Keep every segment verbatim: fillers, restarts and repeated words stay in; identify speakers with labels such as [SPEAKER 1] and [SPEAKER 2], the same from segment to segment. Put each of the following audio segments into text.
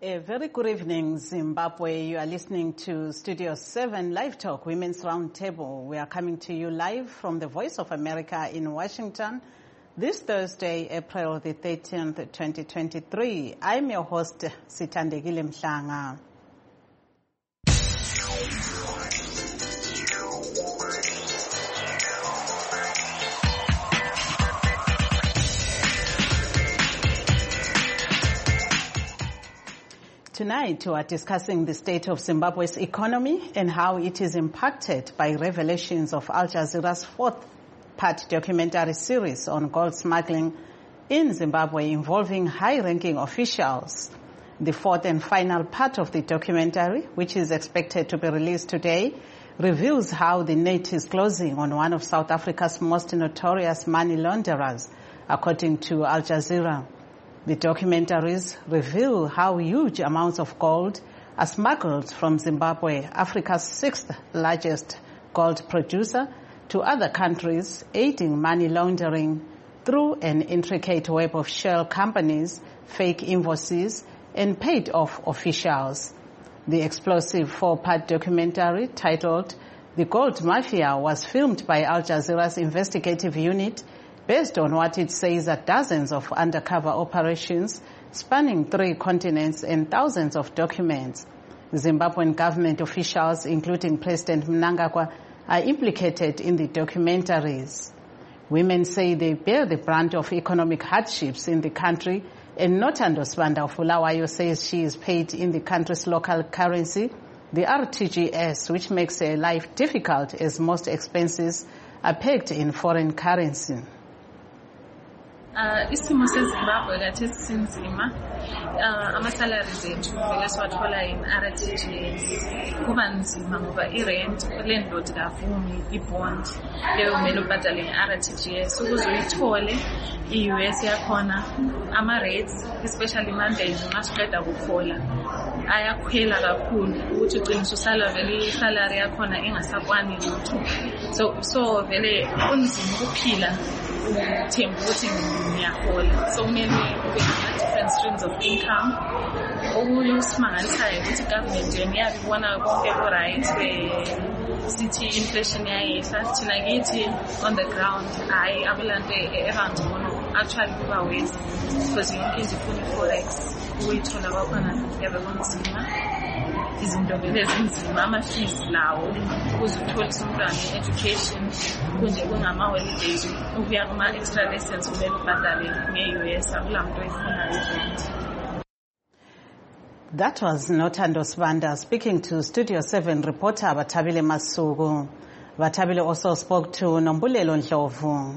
[SPEAKER 1] A very good evening, Zimbabwe. You are listening to Studio seven Live Talk, Women's Roundtable. We are coming to you live from the Voice of America in Washington this Thursday, April the thirteenth, twenty twenty-three. I'm your host, Sithandekile Mhlanga. Tonight, we are discussing the state of Zimbabwe's economy and how it is impacted by revelations of Al Jazeera's fourth-part documentary series on gold smuggling in Zimbabwe involving high-ranking officials. The fourth and final part of the documentary, which is expected to be released today, reveals how the net is closing on one of South Africa's most notorious money launderers, according to Al Jazeera. The documentaries reveal how huge amounts of gold are smuggled from Zimbabwe, Africa's sixth largest gold producer, to other countries, aiding money laundering through an intricate web of shell companies, fake invoices, and paid-off officials. The explosive four-part documentary titled The Gold Mafia was filmed by Al Jazeera's investigative unit based on what it says are dozens of undercover operations spanning three continents and thousands of documents. Zimbabwean government officials, including President Mnangagwa, are implicated in the documentaries. Women say they bear the brunt of economic hardships in the country, and Nothando Sibanda of Bulawayo says she is paid in the country's local currency, the R T G S, which makes her life difficult as most expenses are pegged in foreign currency.
[SPEAKER 2] Uh, isimo seZimbabwe khathesi sinzima. Uh, ama-salaries ethu vele siwathola in R T G S. Kuba nzima ngoba i-rent landlord kavumi i-bond leyo kumele ubhadale nge-R T G S ukuze uyithole i-U S yakhona. Ama-rates especially Mondays nxa siqeda kufola ayakhwela kakhulu ukuthi ugcina usala vele i-salary yakhona ingasakwani lutho. So so vele kunzima ukuphila uthemba ukuthi ngiyahola. So kumele ube different streams of income. Okunye usimangalisayo ukuthi government yona iyabibona konke ku-right sithi inflation yayehla thina kithi on the ground hayi abelanto ebangcono actually kuba worse because yonke into ifuna i-forex ukuyithola kwakhona yabe kunzima. Izinto vele zinzima, ama-fees lawo ukuze utholise umntwana i-education kunje kungama-holidays ukuya kuma-extra lessons kumele ubhadale nge-U S akula muntu oyifunayo.
[SPEAKER 1] That was Nothando Sibanda speaking to Studio seven reporter Bathabile Masuku. Bathabile also spoke to Nombulelo Ndlovu.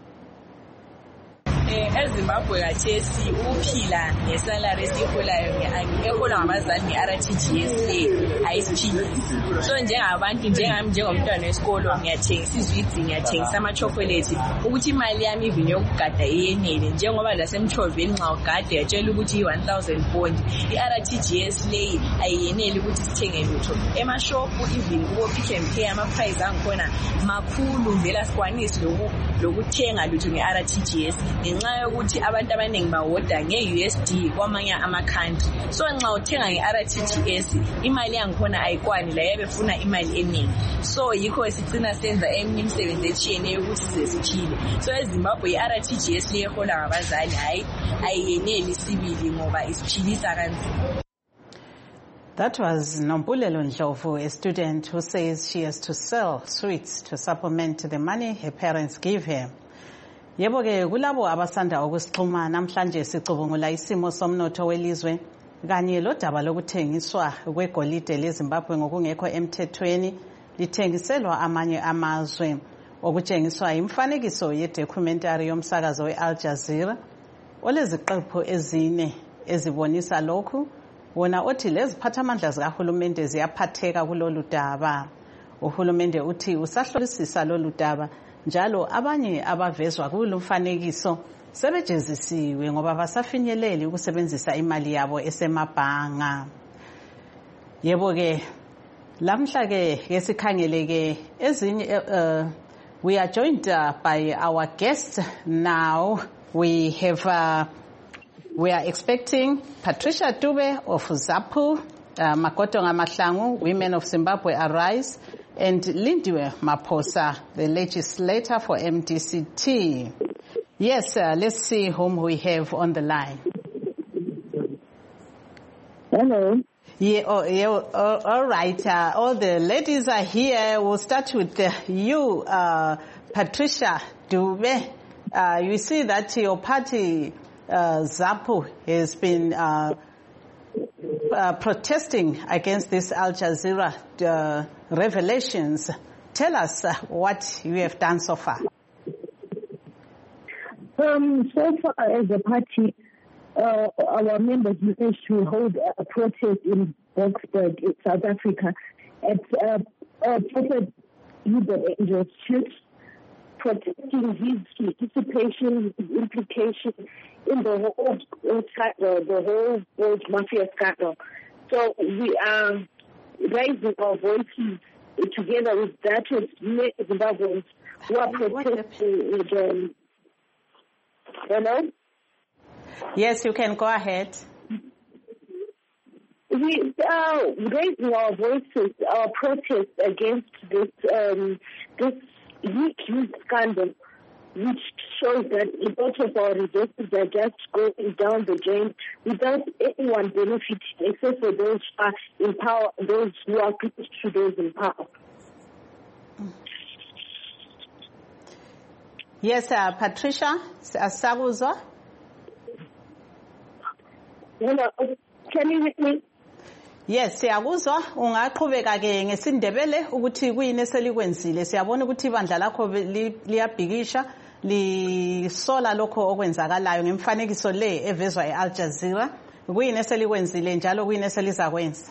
[SPEAKER 3] eZimbabwe khathesi uphila ngesalary esiholayo ngehola ngabazali nge-R T G S ayisiphilisi. So njengabantu njengami njengomntwana wesikolo ngiyathengisa izwidzi, ngiyathengisa ama-chocolate ukuthi imali yami ivini yokugada iyenele njengoba lasemchoveni nxa ugade yatshela ukuthi i-one thousand bond i-R T G S leyi ayiyeneli ukuthi sithenge lutho. Emashopu ivini kubo Pick n Pay ama-price angikhona makhulu vele asikwanisi lokuthenga lutho nge-R T G S ngenxa yokuthi abantu abaningi bawoda nge-U S D kwamanye ama-country. So nxa uthenga nge-R T G S imali yangikhona ayikwani la yabefuna imali eningi. So yikho sicina senza eminye imisebenzi etshiyeneyo ukuthi size siphile. So eZimbabwe i-R T G S leyehola ngabazali hayi ayiyeneli sibili ngoba isiphilisa kanzima.
[SPEAKER 1] That was Nombulelo Ndlovu, a student who says she has to sell sweets to supplement the money her parents give her. Yebo ke kulabo abasanda ukusixhuma namhlanje sicubungula isimo somnotho welizwe kanye lodaba lokuthengiswa kwegolide leZimbabwe ngokungekho emthethweni lithengiselwa amanye amazwe, okutshengiswa imfanekiso ye-documentary yomsakazo we-Al Jazeera oleziqephu ezine ezibonisa lokhu, wona othi leziphathamandla zikahulumende ziyaphatheka kulolu daba. Uhulumende uthi usahlolisisa lolu daba njalo abanye abavezwa kulo mfanekiso sebejezisiwe ngoba basafinyeleli ukusebenzisa imali yabo esemabhanga. Yebo ke lamhla ke yesikhangele ke ezinye uh, we are joined uh, by our guest now. We have uh, We are expecting Patricia Dube of ZAPU, uh, Makotonga Mahlangu, Women of Zimbabwe Arise, and Lindiwe Maphosa, the legislator for M D C T. Yes, uh, let's see whom we have on the line.
[SPEAKER 4] Hello.
[SPEAKER 1] Yeah, oh, yeah, oh, all right. Uh, all the ladies are here. We'll start with uh, you, uh, Patricia Dube. Uh, you see that your party, uh, ZAPU, has been uh, uh, protesting against this Al Jazeera uh, revelations. Tell us uh, what you have done so far.
[SPEAKER 4] Um, so far as a party, uh, our members managed to hold a protest in Boksburg, in South Africa, at uh, uh, Prophet Hubert Angel Street, protesting his participation, his implication in the whole scandal, the whole gold mafia scandal. So we are raising our voices together with that of Zimbabweans who are protesting with um, hello?
[SPEAKER 1] Yes, you can go ahead.
[SPEAKER 4] We are raising our voices, our protest against this um, this huge scandal, which shows that a lot of our resources are just going down the drain without anyone benefiting except for those who are in power, those who are close to those in power.
[SPEAKER 1] Yes, uh, Patricia Sabuzwa.
[SPEAKER 4] Hello, can you hear me?
[SPEAKER 1] Yes, siyakuzwa. Ungaqhubeka ke ngesindebele ukuthi kuyini eselikwenzile. Siyabona ukuthi ibandla lakho liyabhikisha lisola lokho okwenzakalayo ngemfanekiso le evezwa eAl Jazeera. Kuyini eselikwenzile njalo kuyini eselizakwenza?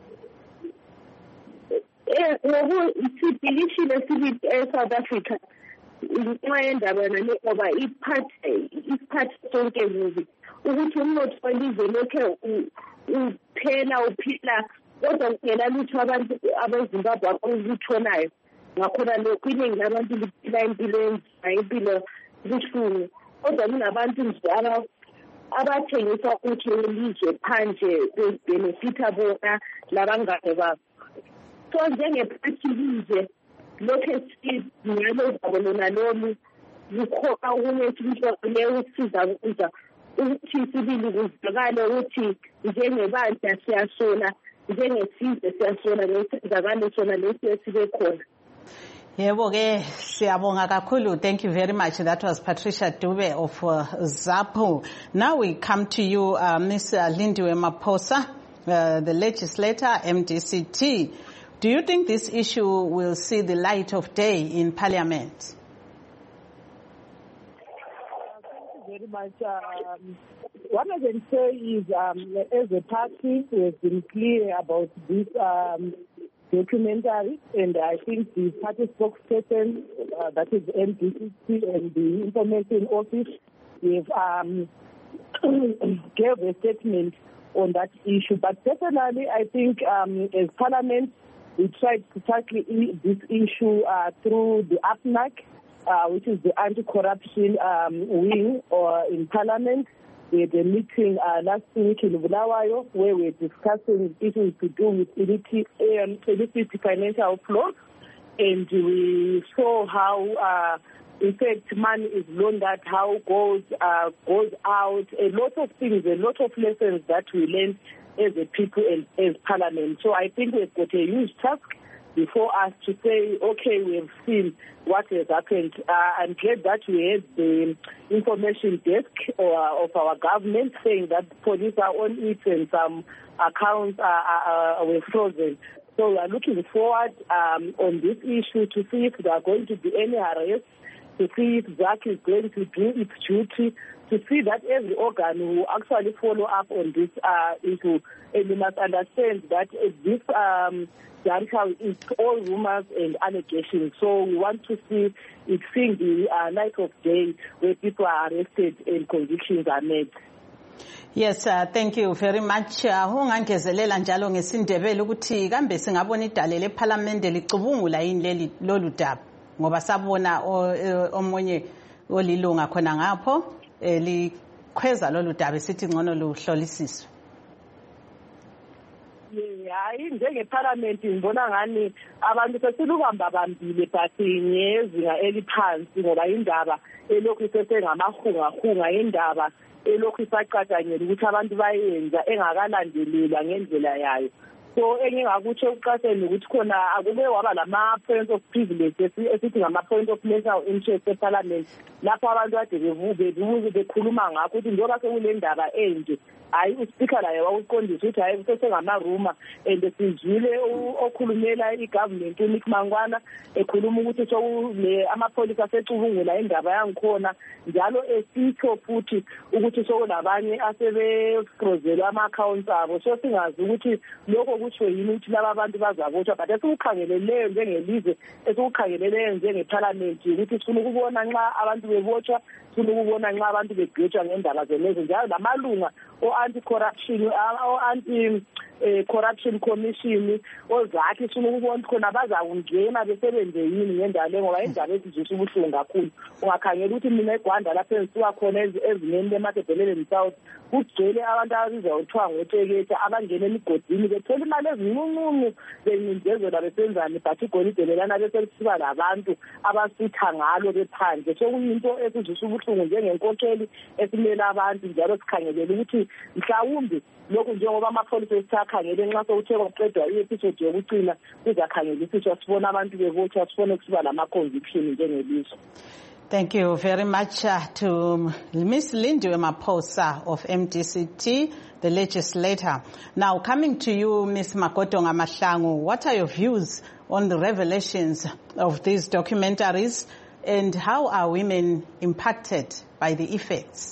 [SPEAKER 4] Eh, ngoku sibhikishile sibi eSouth Africa. Ngenxa yendaba nale ngoba iphathe iphathe sonke muzi ukuthi umnotho welizwe lokhe uphela uphila kodwa kungena lutho abantu abeZimbabwe abakutholayo ngakhona lokhu iningi labantu liphila impilo enzima impilo buhlungu kodwa kunabantu nje abathengisa ukuthi ilizwe phandle benefita bona labangane babo. So njengephathi lize lokho sinyalo zabona nalo ukhoka ukuthi umhlolo lewusiza ukwenza ukuthi sibili kuzakale ukuthi njengebandla siyasola njengesizwe siyasola lesizakale sona lesibe khona.
[SPEAKER 1] Yebo ke siyabonga kakhulu. Thank you very much. That was Patricia Dube of uh, ZAPU. Now we come to you, uh, Miz Lindiwe Maphosa, uh, the legislator, M D C T. Do you think this issue will see the light of day in Parliament?
[SPEAKER 5] Very much. Um, what I can say is, um, as a party, we have been clear about this um, documentary, and I think the party spokesperson, uh, that is M D C T, and the information office, we have um, gave a statement on that issue. But personally, I think um, as Parliament, we tried to tackle this issue uh, through the A P N A C. Uh, which is the anti-corruption um, wing or in Parliament. We had a meeting uh, last week in Bulawayo where we were discussing issues to do with illicit, um, illicit financial flows, and we saw how, uh, in fact, money is laundered, how goes uh, goes out, a lot of things, a lot of lessons that we learned as a people and as Parliament. So I think we've got a huge task before us to say, okay, we have seen what has happened. Uh, I'm glad that we had the information desk uh, of our government saying that police are on it and some accounts are, are, are, were frozen. So we are looking forward um, on this issue to see if there are going to be any arrests, to see if Z A C is going to do its duty, to see that every organ will actually follow up on this uh, issue. And we must understand that uh, this um, is all rumors and allegations. So we want to see it seeing the uh, light of day where people are arrested and convictions are made.
[SPEAKER 1] Yes, uh, thank you very much. Ungangezelela njalo ngesindebele ukuthi kambe singabona idale leParliament licubungula yini leli lolu daba ngoba sabona omunye olilunga khona ngapho li uyalukhweza lolu daba esithi ngcono luhlolisiswe.
[SPEAKER 5] Hayi njenge-parliament ngibona ngani abantu sesilubamba bambile but ngezinga eliphansi ngoba indaba elokhu isesengamahungahunga indaba elokhu isacatshanyela ukuthi abantu bayenza engakalandelelwa ngendlela yayo. So engingakutsho uqaseni ukuthi khona akube waba lama-points of privilege esithi ngama-point of national interest e-parliament lapho abantu ade bevuke bekhuluma ngakho ukuthi njengoba sekule ndaba enje hayi uSpeaker laye wawuqondisa ukuthi hayi kusesengamaruma and sizwile okhulumela i-government uNick Mangwana ekhuluma ukuthi sokule amapholisa asecubungula indaba yangikhona njalo esitho futhi ukuthi sokulabanye asebefrozelwa ama-accounts abo so singazi ukuthi lokho kusho yini ukuthi laba abantu bazabotshwa but esikukhangeleleyo njengelizwe esikukhangeleleyo njenge-parliament ukuthi sifuna ukubona nxa abantu bebotshwa sifuna ukubona nxa abantu begwetshwa ngendaba zenezo njalo lamalunga o-anti-corruption o-anti-corruption commission ozakhi sifuna ukubona khona bazakungena besebenze yini ngendaba le ngoba indaba ezizwisa ubuhlungu kakhulu ungakhangela ukuthi mina eGwanda lapho engisuka khona ezimeni leMatabeleland South kugcwele abantu ababizwa kuthiwa ngoteketa abangena emigodini bethola imali ezincuncuncu bencindezela besenzani but igolide lelana bese lisiba labantu abasitha ngalo bephandle sokuyinto esizwisa ubuhlungu njengenkokheli esimele abantu njalo sikhangelele ukuthi mhlawumbe lokhu njengoba amapholisa esisakhangele nxa sokuthe kwaqedwa i-episode yokucina kuzakhangelisiswa sibona abantu bevotha sibone kusiba lama-conviction njengelizwe.
[SPEAKER 1] Thank you very much uh, to Miss Lindiwe Maposa of M D C T, the legislator. Now, coming to you, Miss Makotonga Mahlangu, what are your views on the revelations of these documentaries and how are women impacted by the effects?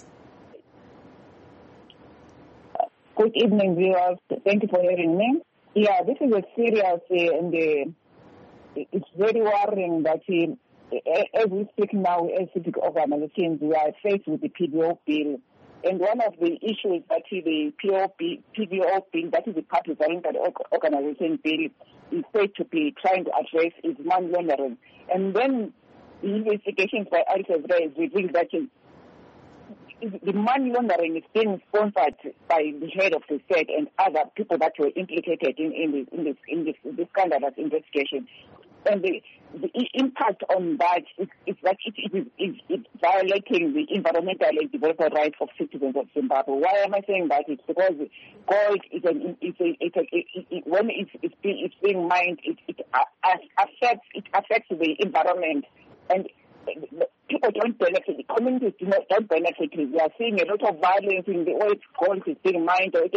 [SPEAKER 6] Good evening, viewers. Thank you for hearing me. Yeah, this is a serious uh, and uh, it's very worrying that uh, as we speak now, as civic organizations, we are faced with the P V O bill. And one of the issues that the P V O bill, that is the Public Voluntary Organization bill, is said to be trying to address is money laundering. And then the investigations by I R S have revealed that the money laundering is being sponsored by the head of the state and other people that were implicated in, in, this, in, this, in this, this kind of investigation. And the, the impact on that is, is that it, it is it, it's violating the environmental and development rights of citizens of Zimbabwe. Why am I saying that? It's because gold is an it's a, it's a, it, it, when it's it's being, it's being mined, it, it affects it affects the environment, and people don't benefit. The communities do not don't benefit. We are seeing a lot of violence in the way gold is being mined. Gold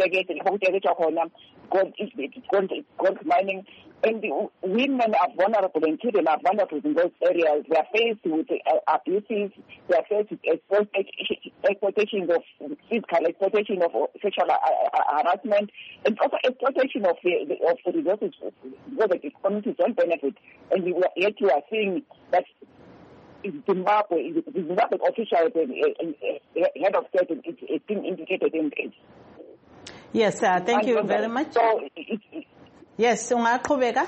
[SPEAKER 6] is gold gold mining. And the women are vulnerable and children are vulnerable in those areas. They are faced with uh, abuses. They are faced with exploitation of physical exploitation of sexual uh, harassment, and also exploitation of the, the, of the resources where the communities don't benefit. And we, yet you are seeing that Zimbabwe, the Zimbabwe officials and uh, uh, head of state is, is being indicated in this.
[SPEAKER 1] Yes, uh, thank and you very much.
[SPEAKER 6] So it, it,
[SPEAKER 1] Yes, ungaqhubeka.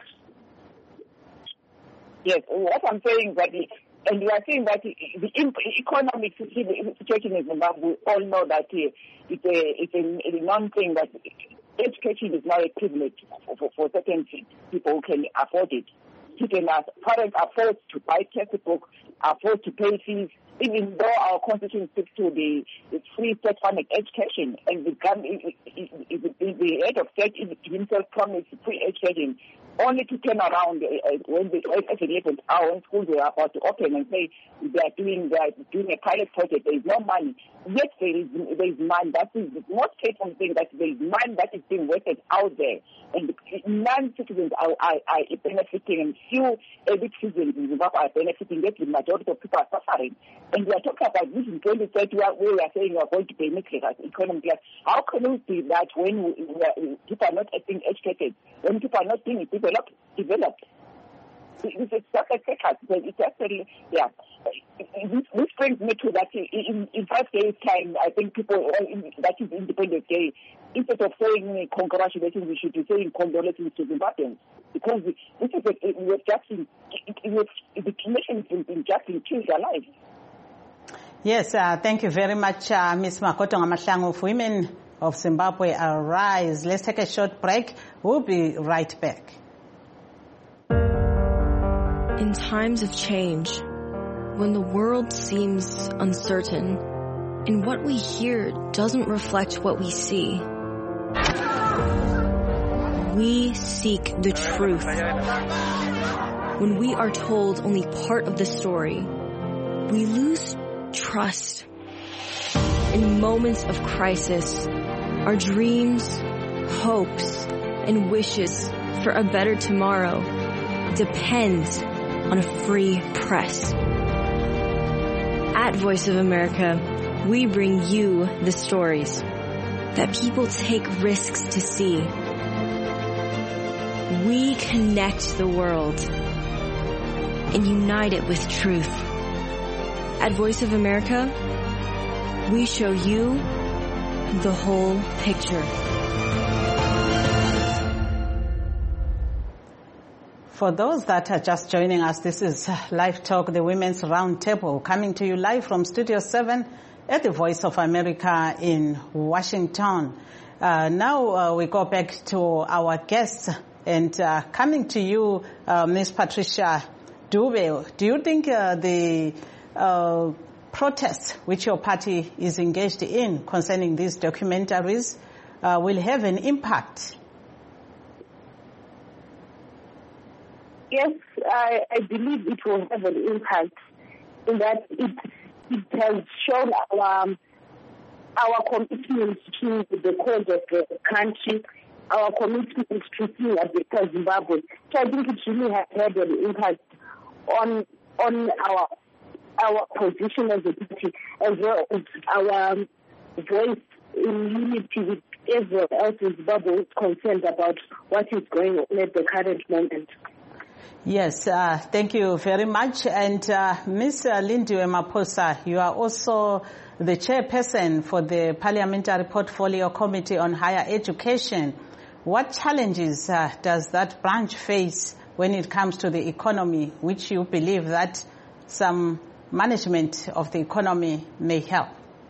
[SPEAKER 6] Yes, what I'm saying that, the, and we are saying that the, the economic situation in Zimbabwe, we all know that uh, it's a it's a, a non-thing that education is now a privilege for, for, for certain people who can afford it. Children are, parents are forced to buy textbooks, are forced to pay fees, even though our constitution speaks to the, the free state-funded education, and the, the, the head of state himself promised free education, only to turn around uh, when the at the eleventh hour when schools were about to open and say they are doing they are doing a pilot project. There is no money. Yet there is there is money. That is not faithful thing that there is money that is being wasted out there, and non-citizens are, are, are benefiting, and few elite citizens in Zimbabwe are benefiting. Yet the majority of people are suffering. And we are talking about this in twenty thirty, where we are saying we are going to pay middle class economy class. How can we do that when we, we are, people are not being educated, when people are not being developed? developed? This is just a second. It's actually, yeah. This, this brings me to that in, in five days' time, I think people, that is Independence Day, instead of saying congratulations, we should be saying condolences to Zimbabweans. Because this is a, we're just in, it, it, it, the nation has been just in killed alive.
[SPEAKER 1] Yes, uh, thank you very much, uh, Miz Makoto Ngamahlangu of Women of Zimbabwe Arise. Let's take a short break. We'll be right back.
[SPEAKER 7] In times of change, when the world seems uncertain and what we hear doesn't reflect what we see, we seek the truth. When we are told only part of the story, we lose trust. In moments of crisis, our dreams, hopes, and wishes for a better tomorrow depend on a free press. At Voice of America, we bring you the stories that people take risks to see. We connect the world and unite it with truth. At Voice of America, we show you the whole picture.
[SPEAKER 1] For those that are just joining us, this is Live Talk, the Women's Roundtable, coming to you live from Studio seven at the Voice of America in Washington. Uh, now uh, we go back to our guests, and uh, coming to you, uh, Miz Patricia Dube, do you think uh, the uh, protests which your party is engaged in concerning these documentaries uh, will have an impact?
[SPEAKER 4] Yes, I, I believe it will have an impact in that it it has shown our um, our commitment to the cause of the country, our commitment to see a better Zimbabwe. So I think it really has had an impact on on our our position as a party, as well as our um, voice in unity with everyone else in Zimbabwe is concerned about what is going on at the current moment.
[SPEAKER 1] Yes, uh, thank you very much. And uh, Miz Lindiwe Maposa, you are also the chairperson for the Parliamentary Portfolio Committee on Higher Education. What challenges uh, does that branch face when it comes to the economy, which you believe that some management of the economy may help?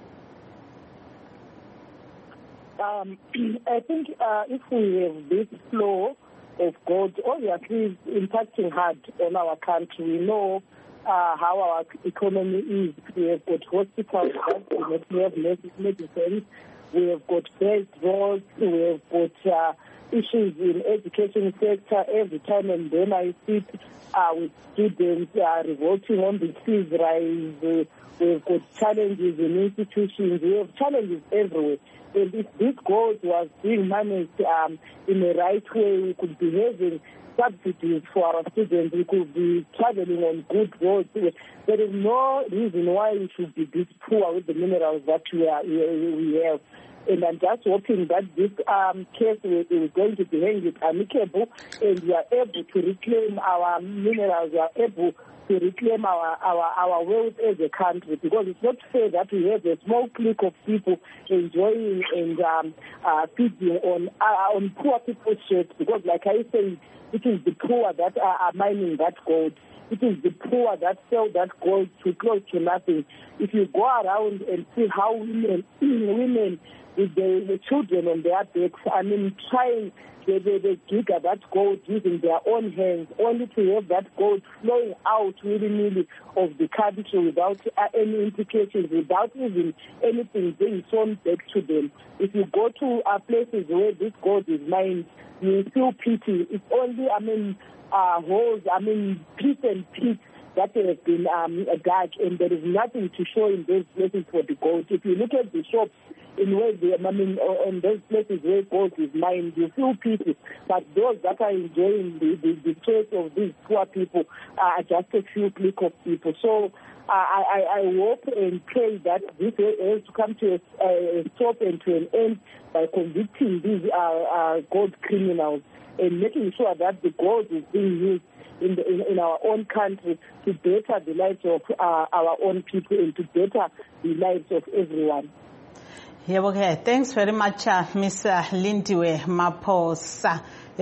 [SPEAKER 5] Um, I think uh, if we have this flow of gold, obviously it's impacting hard on our country. We know uh, how our economy is. We have got hospitals, we have medicine, we have got bed roads, we have got uh, issues in education sector. Every time and then I sit uh, with students uh, revolting on the fees rise. Uh, we have got challenges in institutions. We have challenges everywhere. And if this goal was being managed um, in the right way, we could be having subsidies for our students. We could be traveling on good roads. There is no reason why we should be this poor with the minerals that we, are, we have. And I'm just hoping that this um, case is going to be handled amicable, and we are able to reclaim our minerals. We are able to reclaim our, our, our wealth as a country, because it's not fair that we have a small clique of people enjoying and um, uh, feeding on uh, on poor people's shirts, because like I say, it is the poor that are, are mining that gold. It is the poor that sell that gold to close to nothing. If you go around and see how women, women with the, the children on their backs, I mean, trying They, they, they dig at that gold using their own hands, only to have that gold flowing out willy-nilly of the country without uh, any implications, without even anything being thrown back to them. If you go to uh, places where this gold is mined, you feel pity. It's only, I mean, uh, holes, I mean, pits and pits that have been um, dug, and there is nothing to show in those places for the gold. If you look at the shops in where they, I mean, on those places where gold is mined, you feel pity. But those that are enjoying the, the, the trade of these poor people are just a few clique of people. So uh, I, I hope and pray that this has to come to a, a stop and to an end by convicting these uh, uh, gold criminals and making sure that the gold is being used in, the, in, in our own country to better the lives of uh, our own people and to better the lives of everyone.
[SPEAKER 1] Yeah, okay. Thanks very much, uh, Miz Lindiwe Maposa.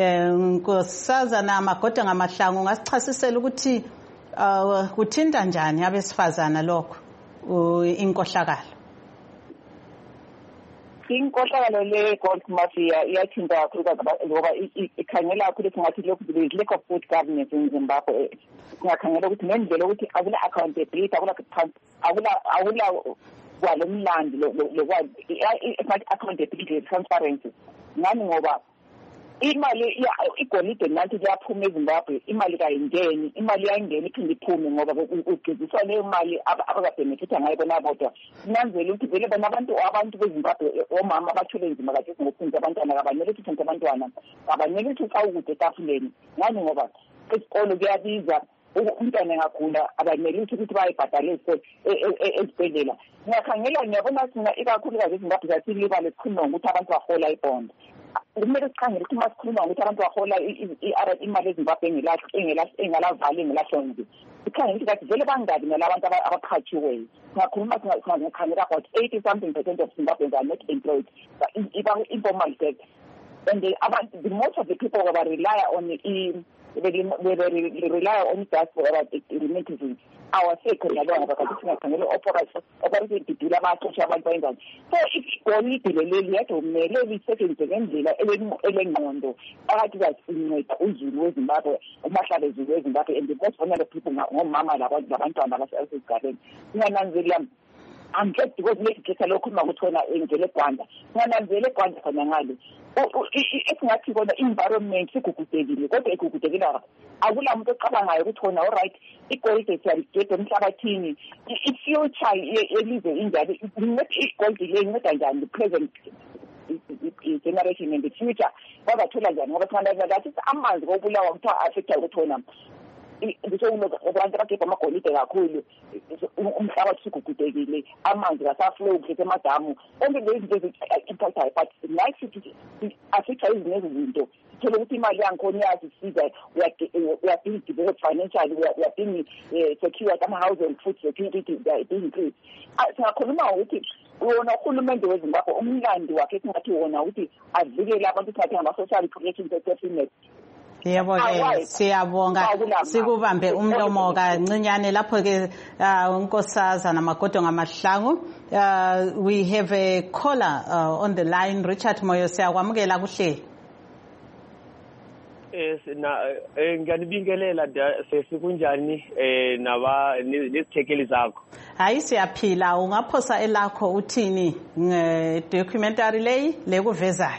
[SPEAKER 1] Nkosazana Makoto Ngamahlangu ngasichasisela ukuthi uh kuthinta njani abesifazana lokho inkohlakalo?
[SPEAKER 6] Inkohlakalo le-gold mafia iyathinta kakhulukazi ngoba ikhangela kakhulu esingathi lokhu there is lack of good governance in Zimbabwe. Singakhangela ukuthi ngendlela ukuthi akula accountability, akula akula kwalomlando lokwazi accountability, transparency. Ngani ngoba imali igolide nathi liyaphuma eZimbabwe, imali kayingeni, imali yayingeni iphinde iphume ngoba ugciziswa leyo mali abakabhenefitha ngayo bona bodwa. Sinanzele ukuthi vele bona abantu abantu beZimbabwe omama abathule nzima kakhulu ngokufunza abantwana, kabanele ukuthi abantwana kabanele ukuthi ukawukude etafuleni. Ngani ngoba esikolo kuyabiza, umntwana engagula abanele ukuthi bayibhadale esibhedlela. Ngiyakhangela ngiyabona sina ikakhulukazi eZimbabwe zasiliba lesikhuluma ngokuthi abantu bahola ibond. Kumele sikhangele ukuthi masikhuluma ngokuthi abantu bahola imali eZimbabwe engalavali engelahlonzi. Sikhangele ukuthi kathi vele bangabi nalabantu abaqhatshiweyo. Singakhuluma singakhangela about eighty something percent of Zimbabweans are not employed, informal sector. And the, about, the most of the people who rely on the they rely on diaspora remittances. Our second, I don't have a particular operation, operating to do about social advisors. So if only to the lady at home, maybe second to them, Elemondo, Artists in Uzu, Zimbabwe, Masha is Zimbabwe, and the most vulnerable people, Mama, about the Bantu and ourselves garden. Nananzilam. I'm just going to make it a local Magutona in Jelekanda. Nananzele for Nangali. It's not even the environment, what they could take it up. I will have to come on my return, all right. Equality, get them Sabatini. If your child is in India, it's not equal to the present generation in the future. What I told them, what I that is a month, what will our Africa return. So abantu bakhe amakolide kakhulu umhlaba sikukutekile amanzi asaflow kuthe madamu onke lezi zinto impactayo, but nice ukuthi Africa izinto izinto thola ukuthi imali yankhona iyasiza, we are being developed financially, we are being secured ama house and food security being increased. Singakhuluma ukuthi wona uhulumende weZimbabwe umlandi wakhe singathi wona ukuthi avikele abantu ukuthi ama social protection settlement.
[SPEAKER 1] Yebo ke siyabonga sikubambe umlomo kancinyane lapho ke unkosazana Magodo Ngamahlangu. We have a caller uh, on the line. Richard Moyo, siyakwamukela kuhle.
[SPEAKER 8] Yes, na ngiyanibingelela sesikunjani eh naba nesithekeli zakho.
[SPEAKER 1] Hayi siyaphila, ungaphosa elakho uthini ngedocumentary leyi lekuvezayo?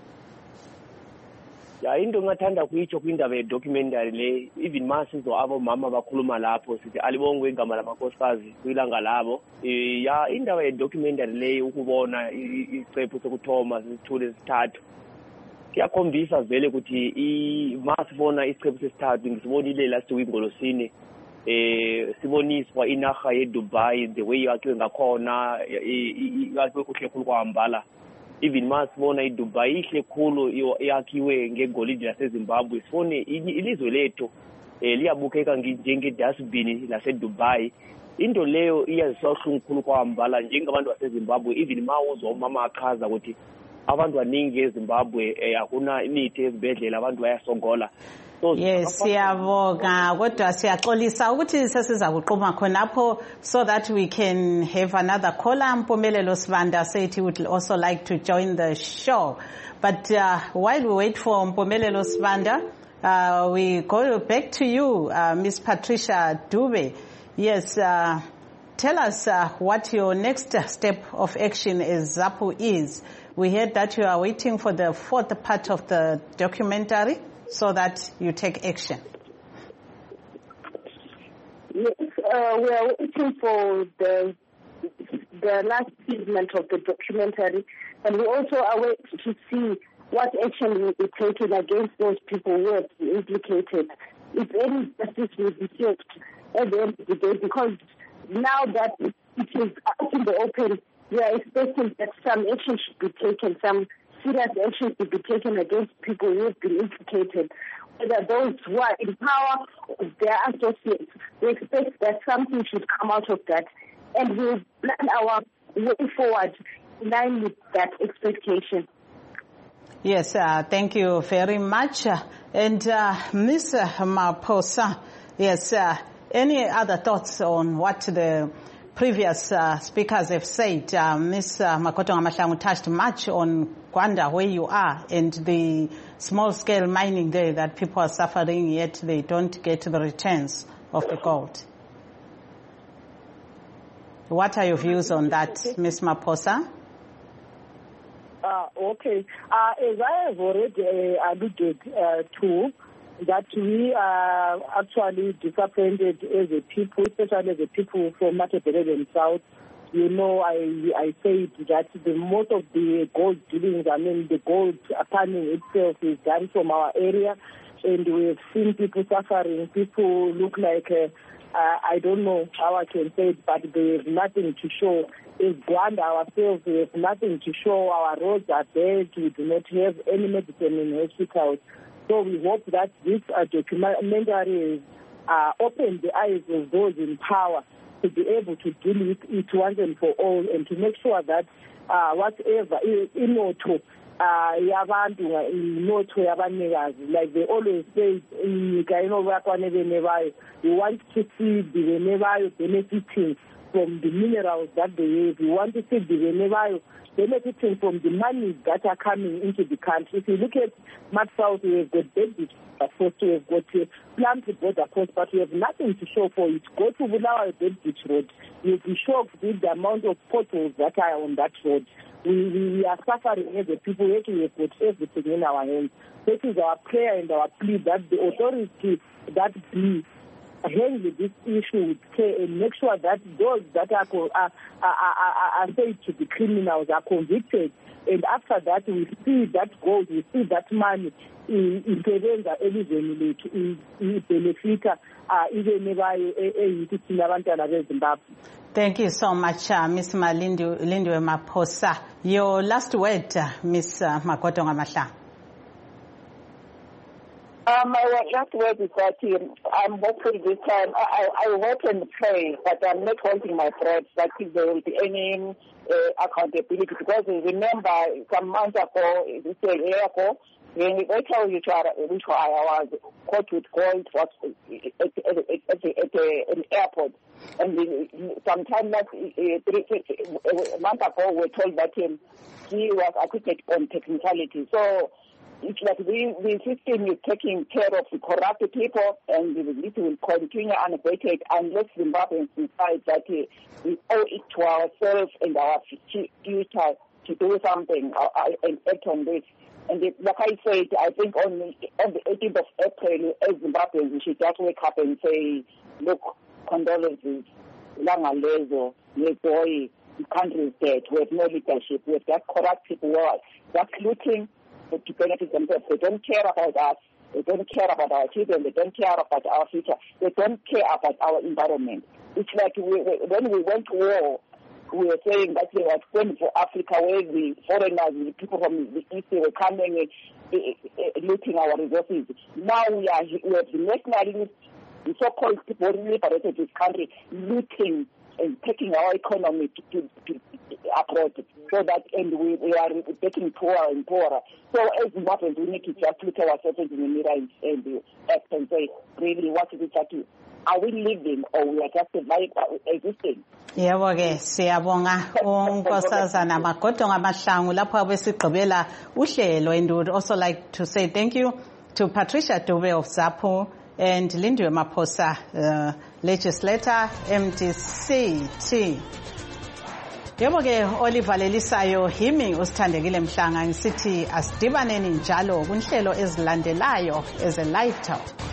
[SPEAKER 8] Ya into ngathanda kuyitsho kwindaba yedocumentary le, even masizo abo mama bakhuluma lapho sithi alibongwe igama lamakhosikazi kwilanga labo. Ya indaba yedocumentary le ukubona icephu sokuthoma sithule sithathu kuyakhombisa vele ukuthi masibona icephu sesithathu ngisibonile last week ngolosini eh siboniswa inaga yeDubai the way yakhiwe ngakhona yakhiwe kuhle khulu kwahambala. Even masibona iDubai ihle khulu yakhiwe ngegolide laseZimbabwe. Sifone ilizwe lethu liyabukeka njenge dustbin laseDubai. Into leyo iyazisahlu khulu kwahambala njengabantu baseZimbabwe. Even mawuzo mama achaza ukuthi abantu abaningi eZimbabwe akuna imithi ezibhedlela, abantu bayasongola.
[SPEAKER 1] Yes, siyabonga kodwa siyaxolisa ukuthi sesiza kuqhuma khonapho so that we can have another caller. Mpumelelo Sibanda said he would also like to join the show. But uh, while we wait for Mpumelelo Sibanda, uh, we go back to you, uh, Miss Patricia Dube. Yes, uh, tell us uh, what your next step of action as ZAPU is. We heard that you are waiting for the fourth part of the documentary so that you take action.
[SPEAKER 4] Yes, uh, we are waiting for the the last segment of the documentary, and we also are waiting to see what action will be taken against those people who have been implicated. If any justice will be served at the end of the day, because now that it is out in the open, we are expecting that some action should be taken, some serious action should be taken against people who have been implicated, whether those who are in power or their associates. We expect that something should come out of that, and we'll plan our way forward in line with that expectation.
[SPEAKER 1] Yes, uh, thank you very much. Uh, and uh, Miz Maphosa, yes, uh, any other thoughts on what the previous uh, speakers have said, uh, Miz Uh, Magoto Ngamahlangu touched much on Gwanda, where you are, and the small-scale mining there that people are suffering, yet they don't get the returns of the gold. What are your views on that, Miz Maphosa?
[SPEAKER 5] Uh, okay. Uh, as I have already uh, alluded uh, to, that we are actually disappointed as a people, especially as a people from Matabeleland South. You know, I I said that the most of the gold dealings, I mean, the gold panning itself is done from our area, and we've seen people suffering. People look like, uh, uh, I don't know how I can say it, but they have nothing to show. As Gwanda ourselves, we have nothing to show. Our roads are bad. We do not have any medicine in hospitals. So we hope that this uh, documentary uh, open the eyes of those in power to be able to deal with it once and for all, and to make sure that uh, whatever inotho uh, yabantu inotho yabanikazi, like they always say, we want to see the Venevayo benefiting from the minerals that they have. We want to see the Venevayo benefiting from the money that are coming into the country. If you look at Mat South, we have got Bedford Post, we have got uh, Plumtree Border Post, but we have nothing to show for it. Go to Bulawayo Bedford Road. You'll be shocked with the amount of potholes that are on that road. We, we, we are suffering as a people. We have got everything in our hands. This is our prayer and our plea that the authority that be handle this issue with care and make sure that those that are, are, are, are, are said to be criminals are convicted. And after that, we see that gold, we see that money isebenza elizweni lethu benefita even eyithi thina abantwana beZimbabwe.
[SPEAKER 1] Thank you so much, uh, Miz Lindiwe Maphosa. Your last word, uh, Miz Uh, Magoto Ngamahlangu.
[SPEAKER 6] Um, my last word is that um, I'm hopeful this time. I, I, I hope and pray, but I'm not holding my breath that there will be any uh, accountability. Because remember, some months ago, this year ago, when they tell you to, which I was caught with gold was at, at, at, at, at an airport. And sometime last uh, a month ago, we were told that um, he was acquitted on technicality. So it's like the, the system is taking care of the corrupt people, and it will continue unabated unless Zimbabweans decide that uh, we owe it to ourselves and our future to do something uh, and act on this. And it, like I said, I think on the, on the eighteenth of April, as Zimbabweans, we should just wake up and say, look, condolences, Langalezo, boy, the country is dead. We have no leadership. We have got corrupt people who are just looting to benefit themselves. They don't care about us. They don't care about our children. They don't care about our future. They don't care about our environment. It's like we, when we went to war, we were saying that they were going for Africa, where the foreigners, the people from the East, were coming uh, uh, looting our resources. Now we are we have the nationalists, the so-called people who liberated this country, looting and taking our economy to, to, to abroad, so that and we, we are getting poorer and poorer. So as Zimbabweans, we need to just look at ourselves in the mirror and, and act and say, really, what is it that we, are we living or we are just surviving, existing?
[SPEAKER 1] Yebo ke siyabonga unkosazana Magoto Ngamahlangu lapho abesigqibela uhlelo, and would also like to say thank you to Patricia Dube of ZAPU and Lindiwe Maphosa, uh, legislator, M D C T. Yebo ke olivalelisayo himi usithandekile Mhlanga ngisithi asidibaneni njalo kunhlelo ezilandelayo as a light up.